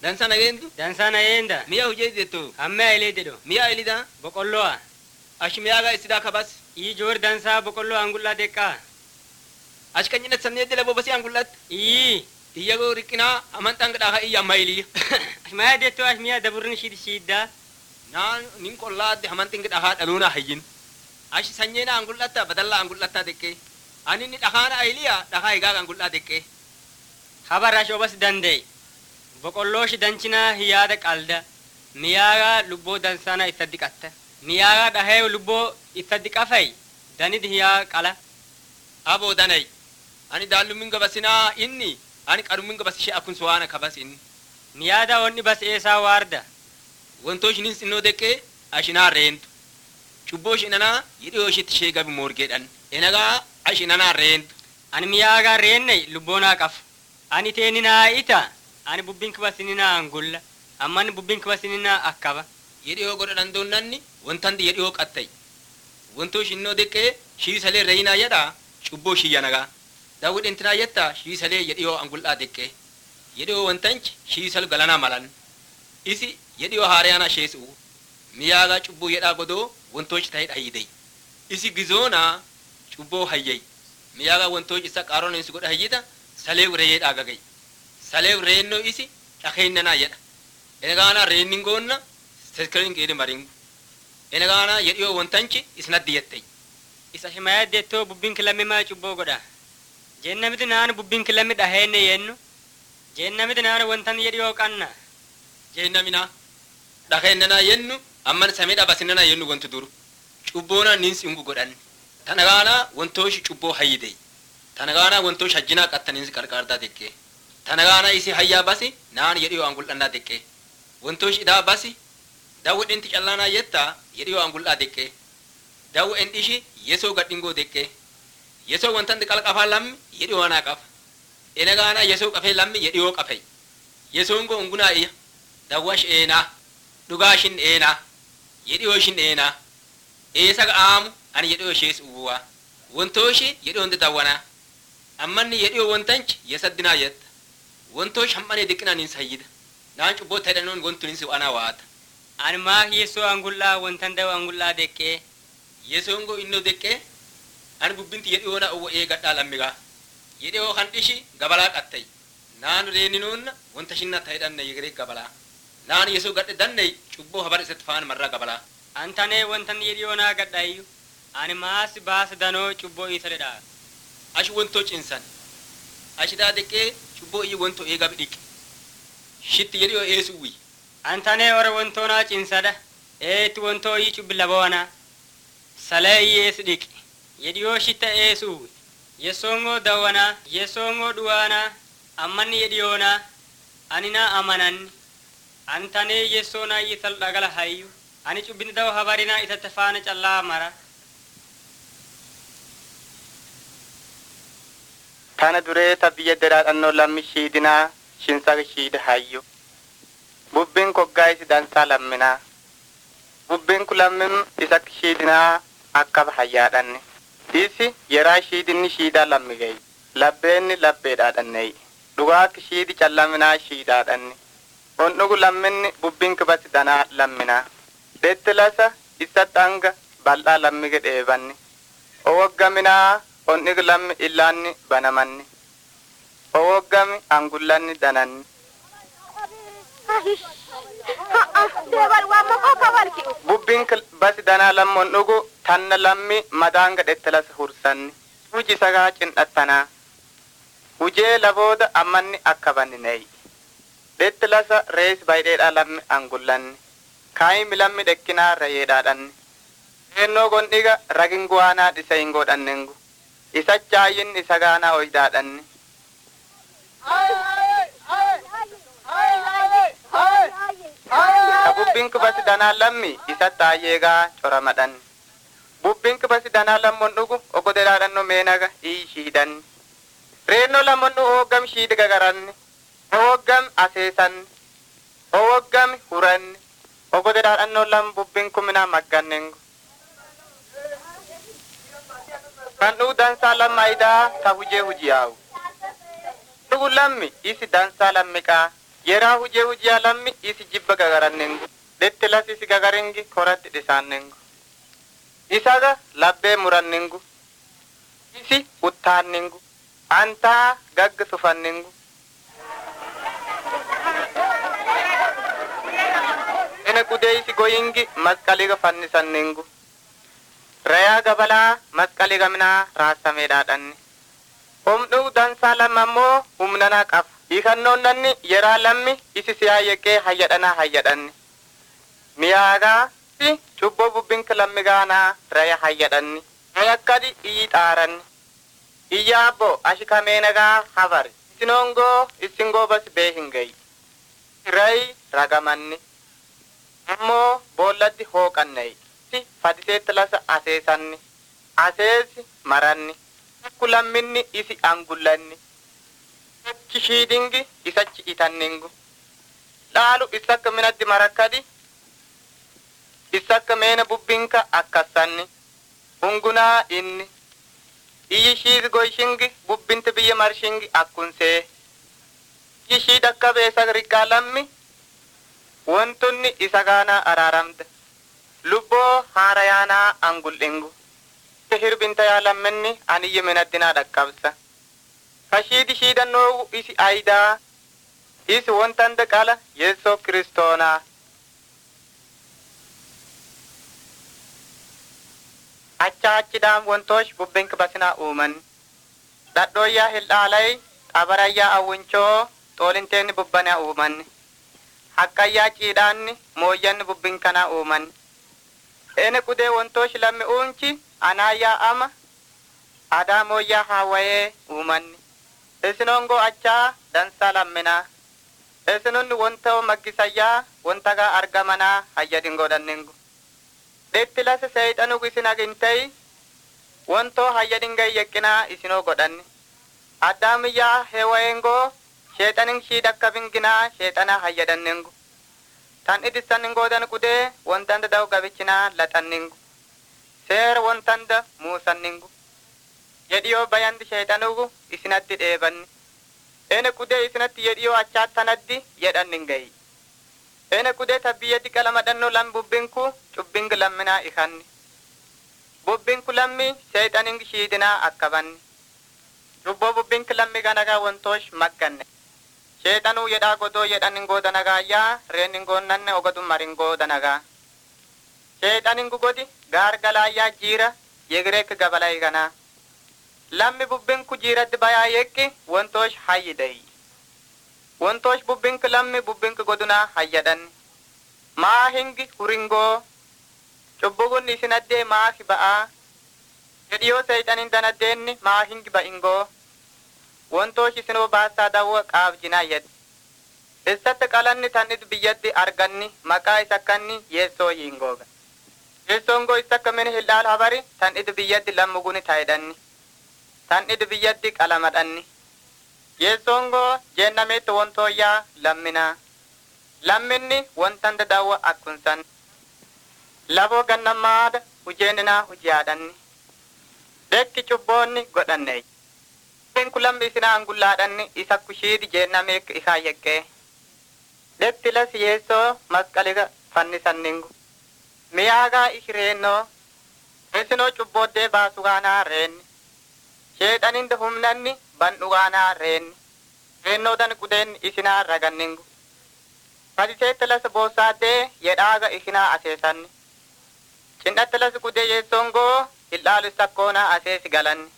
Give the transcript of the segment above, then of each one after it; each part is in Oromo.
dansa nagendu dansa nayenda miya hujeetu amme ailededo miya ilida boqolloa ashmiyaga isida kabas ii joor dansa boqollo angulla deqqa ashkanyina sanneede labo basi angullat ii iyago rikina amantang daha iya maili ashmaya detto ashmiya daburni shidda nan nin qollaade amanting daha daluna hayyin ash sanyena angullatta badalla angullatta dekke ani ni dahana ailiya daha igaga angulla dekke habara shobas dande boqolloshi dancina hiyada qalda miyaga lubbo dansana ittadiqatta miyaga dahe lubbo ittadiqafai danid hiya qala abo danai ani daluminga basina inni ani qaruminga basi akun suwana kabasin miyada onni bas esa warda wontosh nin sinno dekke ashina rent chubbosh inana yidioshit shega bi morgedan enaga ashinana rent ani miyaga renne lubbona qaf ani tenina ita ani bubbink basinina angulla amman bubbink basinina akkaba yedio godan donnanni wontandi yedio qattay wontosh inno dekke shi sale reina yada chubbosh yanaga dawud intina yetta shi sale yedio angulla dekke yedio wontanch shi sal galana malan isi yedio hariyana shesu miyaga chubbo yeda godo wontoch tay hayidai isi gizona chubbo hayyai miyaga wontoch isa qaron isi goda hayyita sale wure yeda gagai sale renno isi takhaynana yeda enagana reningonna seskalin gede maring enagana yedio wontanchi isnaddi yettay isa himaya detto bubbink lamima chubbo goda jennamid naan bubbink lamid ahene yennu jennamid naan wontan yedio qanna jennamina dakhaynana yennu amman sameda basinana yennu wontu dur chubbona nins ingu godan tanagana wontosh chubbo hayidei tanagana wontosh hajjina qattanin qarqarda dekke tanagana isi hayya basi naan yedio angulanda dekke wontosh ida basi dawud enti challana yetta yedio angulda dekke dawu endishi yeso gaddingo dekke yeso wontan de qalqafa lam yedio wana qaf enagana yeso qafe lam yedio qafai yeso ngo nguna iya dawash ena dugashin ena yedioshin ena esaga am an yedio shes uwa wontoshi yedio nde dawana amman yedio wontanch yesaddina yet wontosh hammane dikina nin sayyida nan chubbo tadanon gontunin su ana waata an ma yeso angulla wontan daw angulla dekke yeso ngo inno dekke an bubbinti yedio na o e gadda lammiga yedio handishi gabala qattay nan reninon wontashinna taydan ne yegre gabala nan yeso gadde danne chubbo habar iset faan marra gabala antane wontan yediona gaddayu ani mas bas dano chubbo isaleda ash wonto cinsan ashida dekke chubbo yi wonto e gabdik shit yedio esuwi antane ora wonto na cinsada tu wonto yi chubbilabona sale yesdik yedio shitta esu yesongo dawana yesongo duwana amman yediona anina amanan antane yesona yital dagala hayu ani chubbin daw habarina itatafana challa mara tana dure tabiya derat anno lammi shidina shinsaga shid hayu bubbin ko gaisi dan salamina bubbin kulammin isak shidina akkab hayadanni isi yera shidinni shida lammi gai labbenni labbeda dannei dugak shidi challamina shida danni onnugu lamminni bubbin kabas dana lammina dettelasa isatanga balla lammige deebanni owoggamina onnig lammi illanni banamanni owoggami angullanni dananni bubbin bas dana lammon nugu tanna lammi madanga dettelasa hursanni uji saga cindattana uje laboda ammanni akkabanni nei dettelasa rees baydeda lammi angullanni kai milammi dekkina rayedadanni enno gondiga raginguana disayingo dannengu isaccayin isagana oydadanni bubbink bas dana lammi isattayega coramadanni bubbink bas dana lammon nugu ogodedadanno menaga i shidanni reno lammon nu ogam shidiga garanni oggam asesanni oggam huranni ogodedaad anno lam bubbin kumina maggannengo kandu dansa lam aida ta huje hujiyaw nugu lammi isi dansa lammi ka yeraa hujii lammi isi jibba gagaranningu detti las isi gagaringi koratti dhisaanningu isaga labbee muranningu isi uttaanningu antaa gagga sufanningu ene kudee isi goyingi masqaliga fannisanningu rayaa gabalaa masqaliga minaa raasameedhaadhanni humnuu dansaa lamammoo humnanaa qaba hiikannoonnanni yeraa lammi isi siyaa yeqee hayyadhanni miyaagaa si cubboo bubbinka lammigaanaa raya hayyadhanni rayakkadi iyyi xaaranni iyyaabbo ashikameenagaa habari isinongoo isingoo bas bee hingayi rayi ragamanni ammoo boolladdi hooqannayi si fadiseetti lasa aseesanni aseesi maranni akku lamminni isi angullanni achi shiidingi isachi itanningu dhaalu isakka minaddi marakkadi isakka meena bubbinka akkassanni hungunaa inni iyyi shiidi goyshingi bubbinti biyya marshingi akkunsee iyyi shiid akka beesa riqqaa lammi wantunni isagaanaa araaramte lubboo haarayaanaa angul'ingu hirbinta yaa lamminni aniyyi minaddinaa dhaqqabsa kashiidi shiidannoogu isi aydaa isi wontande qala yeesoo kiristoonaa achaachidhaan wontoosh bubbinki basinaa uuman dhadhooyyaa hildhaalay xabarayyaa awwinchoo xoolinteenni bubbanaa uumanni haqqayyaa ciidhaanni mooyyanni bubbinkanaa uumanni ene kudee wontoosh lammi uunchi anaayyaa ama adaa mooyyaa haawayee uumanni isinongoo achaa dansaa lamminaa isinunni wontoo maggisayyaa wontagaa argamanaa hayyadin godhanningu detti lasa seeyxanugu isin agintay wontoo hayyadingay yeqqinaa isinoo godhanni addaamiyyaa heewayengoo sheexanin shiidakka binginaa sheexanaa hayyadhanningu tan idissanningoodani kudee wontanda daw gabichinaa laxanningu seera wontanda muusanningu yedhiyoo bayandi sheexanugu isinatti dheebanni ene kudee isinatti yedhiyoo achaattanaddi yedhanningayi ene kudee tabiyyatti qalamadhannoo lam bubbinku cubbingi lamminaa ikanni bubbinku lammi seexaningi shiidinaa akkabanni cubboo bubbinki lammi ganagaa wontoosh makkanne sheexanuu yedhaa godoo yedhaningoo danagaayyaa reeningoonnanne ogodu maringoo danagaa sheexaningu godi gaargalaayyaa jiira yegireekki gabalay ganaa lammi bubbinku jiiraddi bayaa yeqqi wontoosh hayyidayi wontoosh bubbinki lammi bubbinki godunaa hayyadhanni maa hingi huringoo cubbugunni isinaddee maahi ba'aa jedhiyoo seeyxanin danaddeenni maa hingi ba'ingoo wontoosh isinoo baasaa dawwa qaabjinaa yedhe issatti qalanni tannit biyyatti arganni maqaa isakkanni yeessoo yiingooga yeessoongoo isakka mini hildhaal habari tan idi biyyatti lammuguni taayidhanni tan idi biyyatti qalamadhanni yeessoongoo jeennameetti wontooyyaa lamminaa lamminni wontanda dawwa akkunsan laboo gannammaada hujeeninaa hujiyaadhanni dhekki cubboonni godhanney binku lammi isinaa angullaadhanni isakku shiidi jeennameekki isaa yeqqee dhekti las yeessoo masqaliga fannisanningu miyaagaa ishreennoo isinoo cubbooddee baasugaanaa reenni sheexaninde humnanni bandhugaanaa reenni reennoodan kudeenni isinaa raganningu fadiseette las boosaaddee yedhaaga isinaa aseesanni cin'atte las kudee yeessongoo hildhaalu isakkoonaa aseesi galanni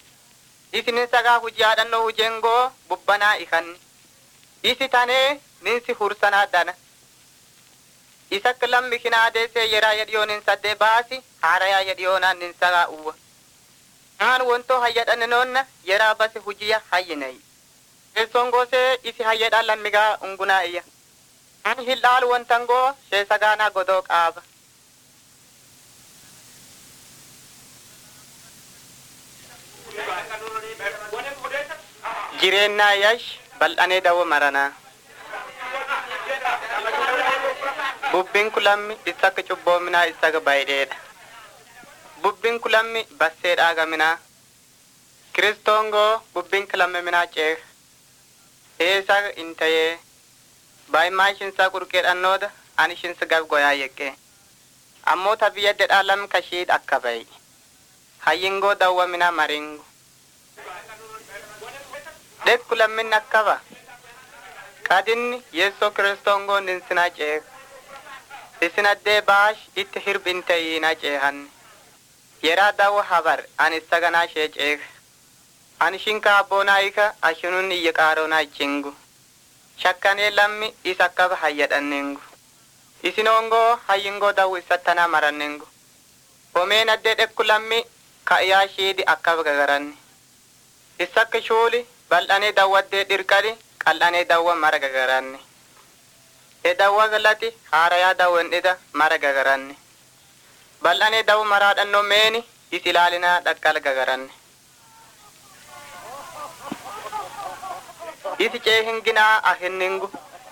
isinin sagaa hujiyaadhannoo hujengoo bubbanaa ikanni isi tanee ninsi hursanaa dana isakka lammi kinaa deesee yeraa yedhiyoo nin saddee baasi haarayaa yedhiyoonaa nin sagaa uwwa aan wontoo hayyadhaninoonna yeraa base hujiya hayyinayi yeessongoosee isi hayyadhaa lammigaa ungunaa iya an hildhaalu wontangoo shee sagaanaa godoo qaaba jireennaa yash bal'anee dawo maranaa bubbinku lammi isakka cubboominaa isaga baydheedha bubbinku lammi basseedhaa gaminaa kiristoongoo bubbinka lammi minaa ceef eesaga intayee baay'immaa shinsa qurqeedhannoota ani shinsa gab goyaa yeqqee ammoo tabiyya dedhaalam kashiid akka bayi hayyingoo dawwamina maringu dhekku lammin akkaba qadinni yeessoo kiristoongoo ninsinaa ceek isinaddee baash itti hirbinteeyina ceehanni yeraa dawwa habar ani saganaa shee ceek ani shinka abboonaa ashinun iyya qaaroonaa ichingu shakkanee lammi isa akkaba hayyadhanningu isinoongoo hayyingoo dawwu isattanaa maranningu homeen addee dhekku lammi ka'iyaa shiidi akkaba gagaranni isakka shuuli bal'anee dawwaddee dhirqadi qal'anee dawwa mara gagaranni dawwa galati haarayaa dawwen dhida mara gagaranni bal'anee dawwa maraadhannoo meeni is ilaalinaa dhaqqal gagaranni isi cee hinginaa ahinningu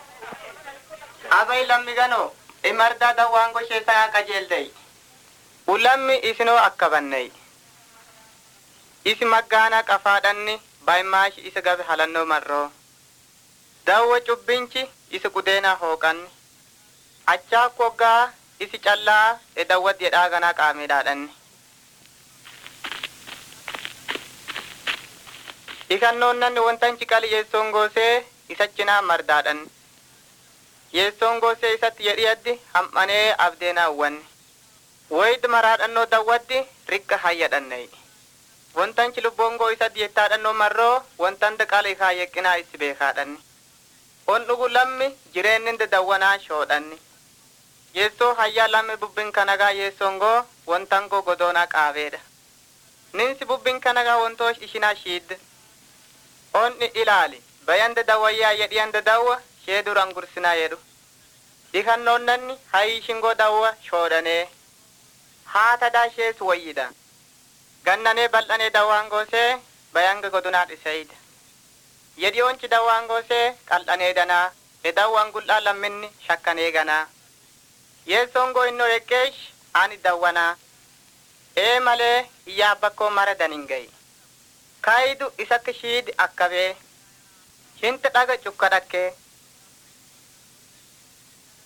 abay lammi ganoo imardaa dawwaan gosheesaa qajeeldey ulammi isinoo akkabanney isi maggaanaa qafaadhanni baymaashi isa gabe halannoo marroo dawwa cubbinchi isi qudeenaa hooqanni achaa koggaa isi callaa dawwad jedhaa ganaa qaameedhaadhanni ikannoonnanni wontanchi qali yeessoon goosee isachinaa mardaadhanni yeessoon goosee isatti jedhiyaddi ham'anee abdeenaa uwwanni woyid maraadhannoo dawwaddi rikka hayyadhanney wontanchi lubboongoo isatti yettaadhannoo marroo wontanta qala ikaa yeqqinaa isi beekaadhanni on dhugu lammi jireenninde dawwanaa shoodhanni yeessoo hayyaa lammi bubbin kanagaa yeessoongoo wontangoo godoonaa qaabeedha ninsi bubbin kanagaa wontoosh ishinaa shiidde onni ilaali bayande dawwayyaa yedhiyande dawwa shee duran gursinaa jedhu ikannoonnanni hayi shingoo dawwa shoodhanee haatadaa shees wayyida gannanee bal'anee dawwaan goosee bayanga godunaa dhiseyda yedhiyoonchi dawwaan goosee qal'anee danaa dawwaan gul'aa lamminni shakkanee ganaa yeessoongoo innoo yeqqeesh ani dawwanaa malee iyyaa bakkoo mara daningayi kaayidu isakki shiidi akkabee shinti dhaga cukka dhakkee